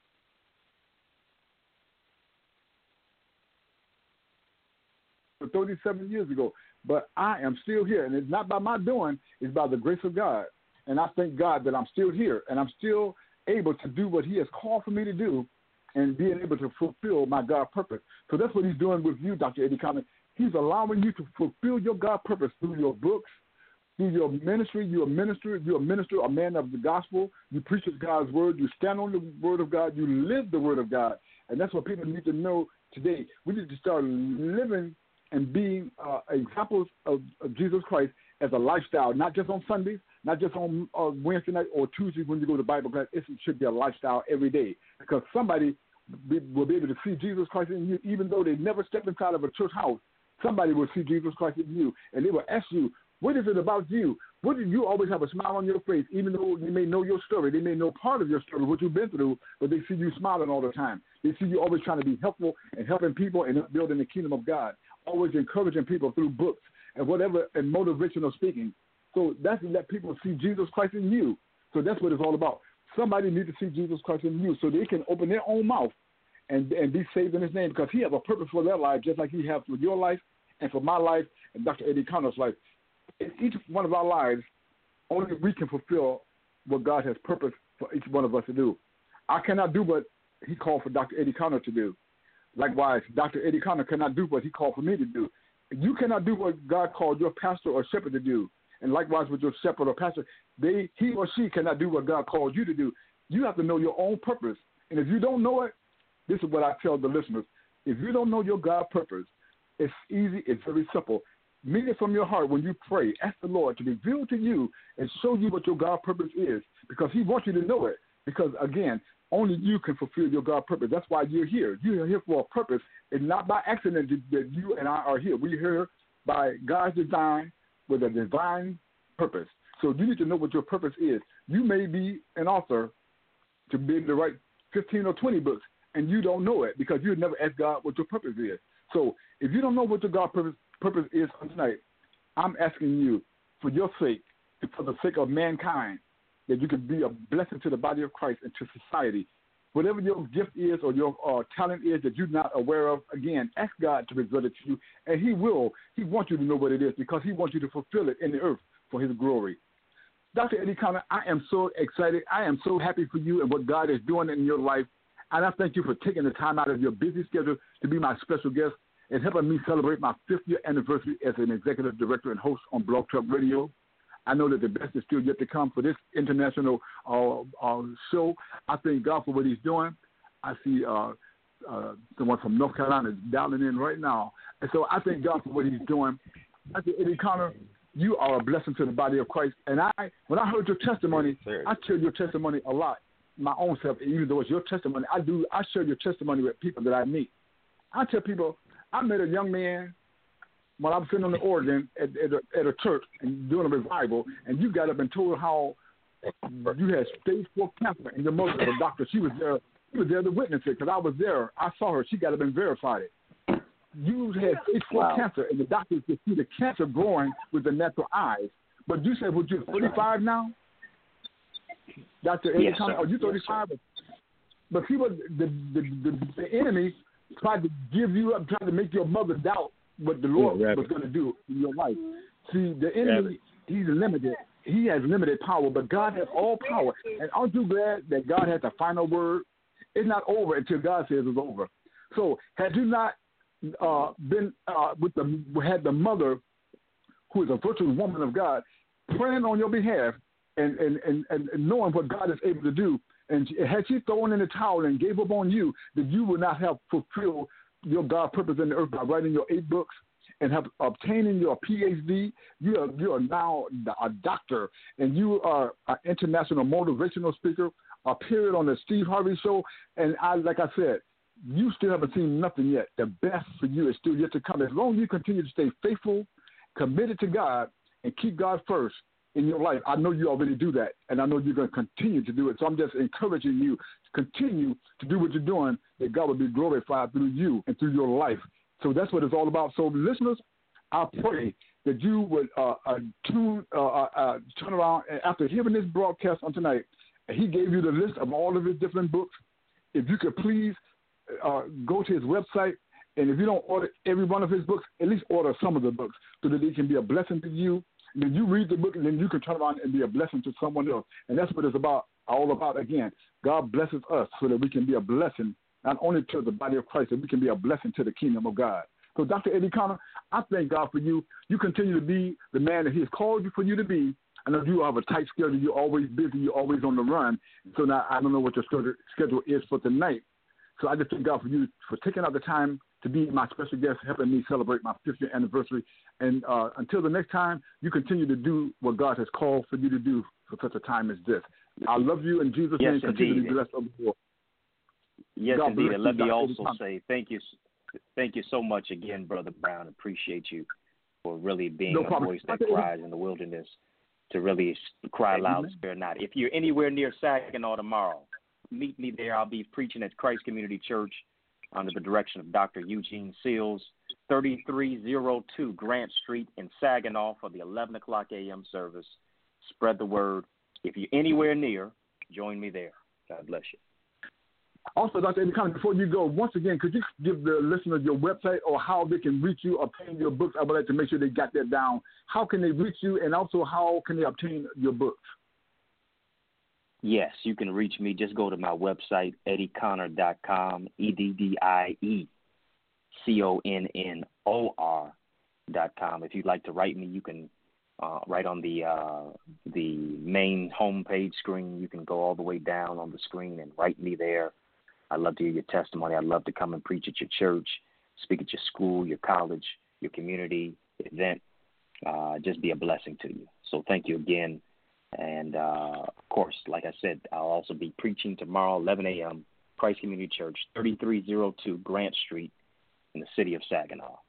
37 years ago, but I am still here, and it's not by my doing, it's by the grace of God. And I thank God that I'm still here, and I'm still able to do what he has called for me to do and being able to fulfill my God purpose. So that's what he's doing with you, Dr. Eddie Conner. He's allowing you to fulfill your God purpose through your books, through your ministry. You're a minister, a man of the gospel. You preach God's word. You stand on the word of God. You live the word of God. And that's what people need to know today. We need to start living and being examples of Jesus Christ as a lifestyle, not just on Sundays, not just on Wednesday night or Tuesday when you go to Bible class. It should be a lifestyle every day, because somebody will be able to see Jesus Christ in you, even though they never step inside of a church house. Somebody will see Jesus Christ in you, and they will ask you, what is it about you? What do you always have a smile on your face, even though they may know your story? They may know part of your story, what you've been through, but they see you smiling all the time. They see you always trying to be helpful and helping people and building the kingdom of God, always encouraging people through books and whatever, and motivational speaking. So that's to let people see Jesus Christ in you. So that's what it's all about. Somebody needs to see Jesus Christ in you so they can open their own mouth and be saved in his name, because he has a purpose for their life, just like he has for your life and for my life and Dr. Eddie Connor's life. In each one of our lives, only we can fulfill what God has purposed for each one of us to do. I cannot do what he called for Dr. Eddie Connor to do. Likewise, Dr. Eddie Connor cannot do what he called for me to do. You cannot do what God called your pastor or shepherd to do. And likewise with your shepherd or pastor, he or she cannot do what God called you to do. You have to know your own purpose. And if you don't know it, this is what I tell the listeners. If you don't know your God purpose, it's easy, it's very simple. Mean it from your heart when you pray. Ask the Lord to reveal to you and show you what your God purpose is, because he wants you to know it. Because, again, only you can fulfill your God purpose. That's why you're here. You're here for a purpose. It's not by accident that you and I are here. We're here by God's design with a divine purpose. So you need to know what your purpose is. You may be an author to be able to write 15 or 20 books, and you don't know it because you never asked God what your purpose is. So if you don't know what your God purpose is for tonight, I'm asking you, for your sake, for the sake of mankind, that you can be a blessing to the body of Christ and to society. Whatever your gift is or your talent is that you're not aware of, again, ask God to reveal it to you, and he will. He wants you to know what it is because he wants you to fulfill it in the earth for his glory. Dr. Eddie Connor, I am so excited. I am so happy for you and what God is doing in your life, and I thank you for taking the time out of your busy schedule to be my special guest and helping me celebrate my 5th year anniversary as an executive director and host on Blog Talk Radio. I know that the best is still yet to come for this international show. I thank God for what he's doing. I see someone from North Carolina is dialing in right now. And so I thank God for what he's doing. Dr. Eddie Connor, you are a blessing to the body of Christ. And when I heard your testimony, I share your testimony a lot, my own self, even though it's your testimony. I share your testimony with people that I meet. I tell people, I met a young man when I was sitting on the organ at a church and doing a revival, and you got up and told how you had stage 4 cancer, and your mother, the doctor, she was there to witness it, because I was there. I saw her. She got up and verified it. You had stage 4 cancer, and the doctors could see the cancer growing with the natural eyes. But you said, you're 35 now? Dr. Eddie Connor, are you 35? Yes, but people, the enemy tried to give you up, tried to make your mother doubt what the Lord was going to do in your life. See, the enemy, he's limited. He has limited power, but God has all power. And aren't you glad that God has the final word? It's not over until God says it's over. So had you not had the mother, who is a virtuous woman of God, praying on your behalf and knowing what God is able to do, and had she thrown in the towel and gave up on you, that you would not have fulfilled your God purpose in the earth by writing your 8 books and have obtaining your PhD. You are now a doctor, and you are an international motivational speaker, appeared on the Steve Harvey Show, and like I said, you still haven't seen nothing yet. The best for you is still yet to come. As long as you continue to stay faithful, committed to God, and keep God first in your life, I know you already do that, and I know you're going to continue to do it. So I'm just encouraging you to continue to do what you're doing, that God will be glorified through you and through your life. So that's what it's all about. So listeners, I pray that you would turn around after hearing this broadcast on tonight. He gave you the list of all of his different books. If you could please go to his website, and if you don't order every one of his books, at least order some of the books so that they can be a blessing to you. And then you read the book, and then you can turn around and be a blessing to someone else. And that's what it's all about. Again, God blesses us so that we can be a blessing, not only to the body of Christ, but we can be a blessing to the kingdom of God. So, Dr. Eddie Connor, I thank God for you. You continue to be the man that he has called you for you to be. I know you have a tight schedule. You're always busy. You're always on the run. So now I don't know what your schedule is for tonight. So I just thank God for you for taking out the time to be my special guest, helping me celebrate my 5th year anniversary. And until the next time, you continue to do what God has called for you to do for such a time as this. I love you in Jesus' name. Continue to be blessed over the world. Yes, God indeed. And let me also say thank you so much again, Brother Brown. Appreciate you for really being a voice that cries in the wilderness, to really cry loud and spare not. If you're anywhere near Saginaw tomorrow, meet me there. I'll be preaching at Christ Community Church under the direction of Dr. Eugene Seals, 3302 Grant Street in Saginaw for the 11 o'clock a.m. service. Spread the word. If you're anywhere near, join me there. God bless you. Also, Dr. Eddie Connor, before you go, once again, could you give the listeners your website or how they can reach you, obtain your books? I would like to make sure they got that down. How can they reach you, and also how can they obtain your books? Yes, you can reach me. Just go to my website, eddieconnor.com, EDDIECONNOR.com. If you'd like to write me, you can write on the main homepage screen. You can go all the way down on the screen and write me there. I'd love to hear your testimony. I'd love to come and preach at your church, speak at your school, your college, your community event. Just be a blessing to you. So thank you again. And, of course, like I said, I'll also be preaching tomorrow, 11 a.m., Christ Community Church, 3302 Grant Street in the city of Saginaw.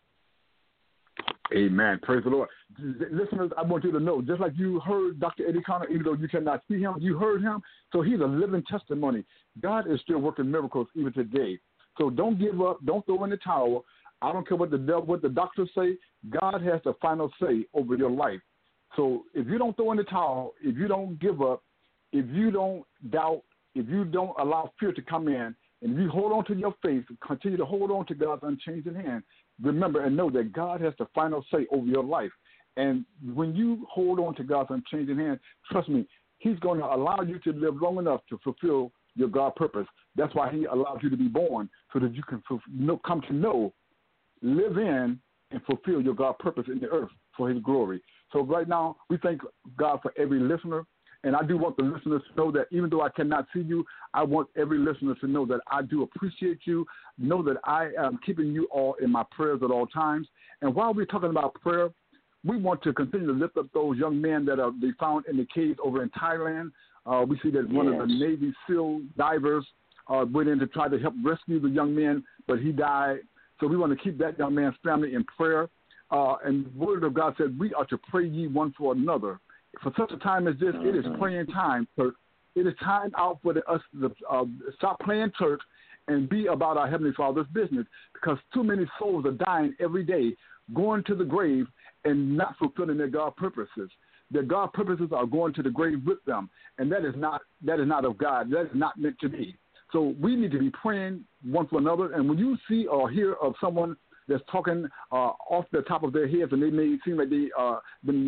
Amen. Praise the Lord. Listeners, I want you to know, just like you heard Dr. Eddie Connor, even though you cannot see him, you heard him. So he's a living testimony. God is still working miracles even today. So don't give up. Don't throw in the towel. I don't care what the doctors say. God has the final say over your life. So if you don't throw in the towel, if you don't give up, if you don't doubt, if you don't allow fear to come in, and you hold on to your faith, continue to hold on to God's unchanging hand, remember and know that God has the final say over your life. And when you hold on to God's unchanging hand, trust me, he's going to allow you to live long enough to fulfill your God purpose. That's why he allowed you to be born, so that you can come to know, live in, and fulfill your God purpose in the earth for his glory. So right now, we thank God for every listener. And I do want the listeners to know that even though I cannot see you, I want every listener to know that I do appreciate you. Know that I am keeping you all in my prayers at all times. And while we're talking about prayer, we want to continue to lift up those young men that are they found in the caves over in Thailand. We see that one of the Navy SEAL divers went in to try to help rescue the young men, but he died. So we want to keep that young man's family in prayer. And the Word of God said we are to pray ye one for another. For such a time as this, it is praying time. It is time out for us to stop playing church and be about our Heavenly Father's business, because too many souls are dying every day, going to the grave and not fulfilling their God purposes. Their God purposes are going to the grave with them, and that is not of God. That is not meant to be. So we need to be praying one for another. And when you see or hear of someone that's talking off the top of their heads, and they may seem like they're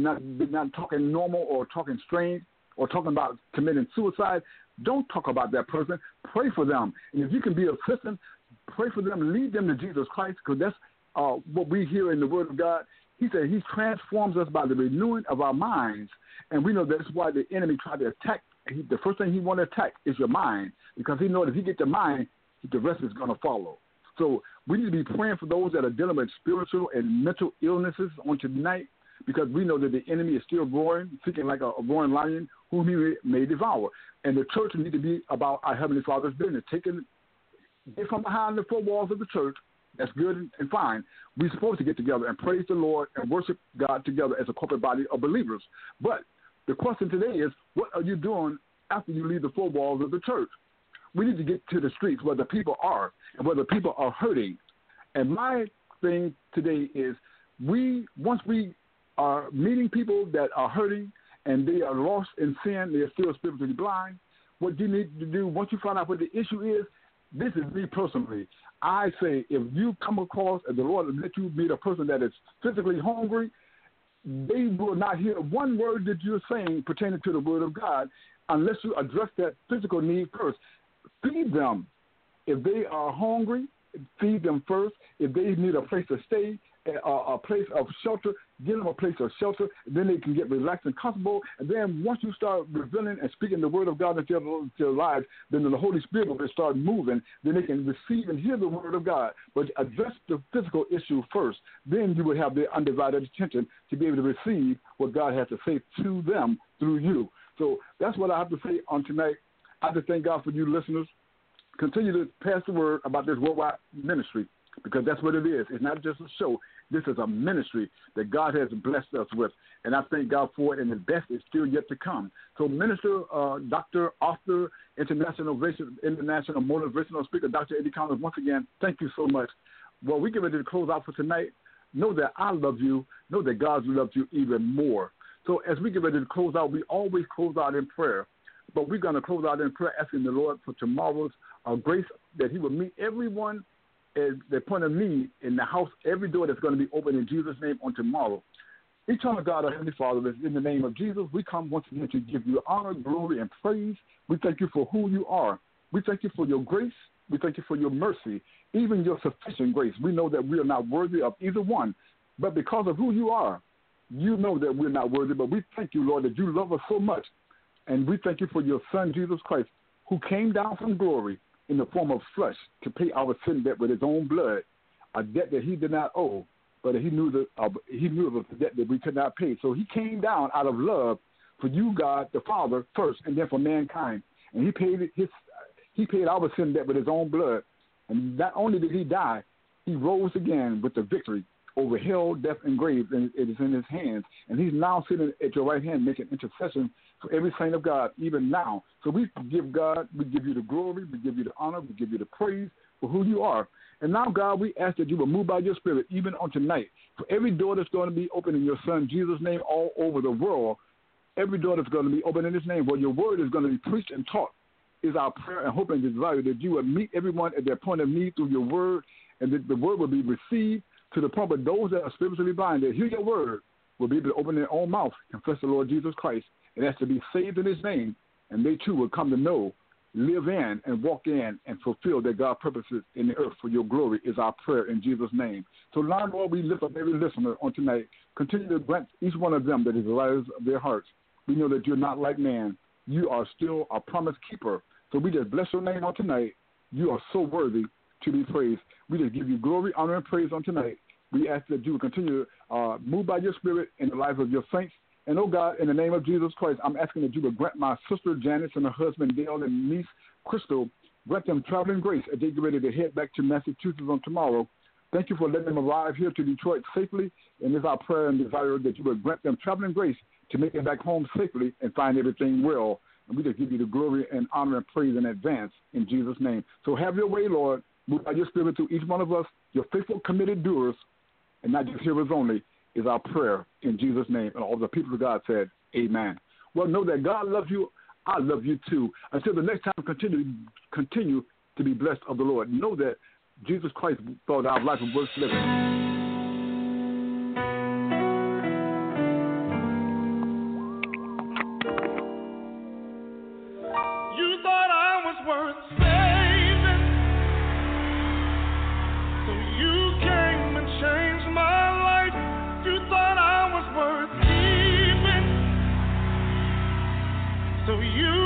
not talking normal or talking strange or talking about committing suicide, don't talk about that person. Pray for them. And if you can be a Christian, pray for them, lead them to Jesus Christ, because that's what we hear in the Word of God. He said he transforms us by the renewing of our minds. And we know that's why the enemy tried to attack. The first thing he want to attack is your mind, because he knows if he gets your mind, the rest is going to follow. So we need to be praying for those that are dealing with spiritual and mental illnesses on tonight, because we know that the enemy is still growing, seeking like a roaring lion whom he may devour. And the church need to be about our Heavenly Father's business, taking it from behind the four walls of the church. That's good and fine. We're supposed to get together and praise the Lord and worship God together as a corporate body of believers. But the question today is, what are you doing after you leave the four walls of the church? We need to get to the streets where the people are and where the people are hurting. And my thing today is once we are meeting people that are hurting and they are lost in sin, they are still spiritually blind, what you need to do once you find out what the issue is, this is me personally. I say if you come across and the Lord will let you meet a person that is physically hungry, they will not hear one word that you're saying pertaining to the Word of God unless you address that physical need first. Feed them. If they are hungry, feed them first. If they need a place to stay, a place of shelter, give them a place of shelter. Then they can get relaxed and comfortable. And then once you start revealing and speaking the Word of God into their lives, then the Holy Spirit will start moving. Then they can receive and hear the Word of God. But address the physical issue first. Then you will have their undivided attention to be able to receive what God has to say to them through you. So that's what I have to say on tonight. I just thank God for you listeners. Continue to pass the word about this worldwide ministry, because that's what it is. It's not just a show. This is a ministry that God has blessed us with, and I thank God for it, and the best is still yet to come. So Minister, Dr. Author, International Motivational Speaker, Dr. Eddie Collins, once again, thank you so much. Well, we get ready to close out for tonight. Know that I love you. Know that God loves you even more. So as we get ready to close out, we always close out in prayer. But we're going to close out in prayer asking the Lord for tomorrow's grace, that he will meet everyone at the point of need in the house, every door that's going to be open in Jesus' name on tomorrow. Eternal God, our Heavenly Father, in the name of Jesus, we come once again to give you honor, glory, and praise. We thank you for who you are. We thank you for your grace. We thank you for your mercy, even your sufficient grace. We know that we are not worthy of either one, but because of who you are, you know that we're not worthy. But we thank you, Lord, that you love us so much. And we thank you for your Son, Jesus Christ, who came down from glory in the form of flesh to pay our sin debt with his own blood, a debt that he did not owe, but he knew it was a debt that we could not pay. So he came down out of love for you, God, the Father, first, and then for mankind. And he paid our sin debt with his own blood. And not only did he die, he rose again with the victory over hell, death, and grave, and it is in his hands. And he's now sitting at your right hand making intercession for every saint of God, even now. So we give God, we give you the glory, we give you the honor, we give you the praise for who you are. And now, God, we ask that you will move by your Spirit even on tonight. For every door that's going to be open in your Son Jesus' name all over the world, every door that's going to be open in his name, where your word is going to be preached and taught, is our prayer and hope and desire that you will meet everyone at their point of need through your word, and that the word will be received to the point where those that are spiritually blind, that hear your word, will be able to open their own mouth, confess the Lord Jesus Christ, and ask to be saved in his name, and they too will come to know, live in, and walk in, and fulfill their God purposes in the earth for your glory is our prayer in Jesus' name. So, Lord, we lift up every listener on tonight. Continue to grant each one of them that is the desires of their hearts. We know that you're not like man. You are still a promise keeper. So we just bless your name on tonight. You are so worthy to be praised. We just give you glory, honor, and praise on tonight. We ask that you will continue to move by your Spirit in the lives of your saints. And, oh, God, in the name of Jesus Christ, I'm asking that you will grant my sister Janice and her husband Dale and niece Crystal, grant them traveling grace as they get ready to head back to Massachusetts on tomorrow. Thank you for letting them arrive here to Detroit safely. And it's our prayer and desire that you will grant them traveling grace to make it back home safely and find everything well. And we just give you the glory and honor and praise in advance in Jesus' name. So have your way, Lord. Move by your Spirit to each one of us, your faithful, committed doers, and not just hearers only, is our prayer in Jesus' name. And all the people of God said, amen. Well, know that God loves you. I love you too. Until the next time, continue to be blessed of the Lord. Know that Jesus Christ thought our life was worth living. You thought I was worth saving, so you came and changed my life. You thought I was worth keeping, so you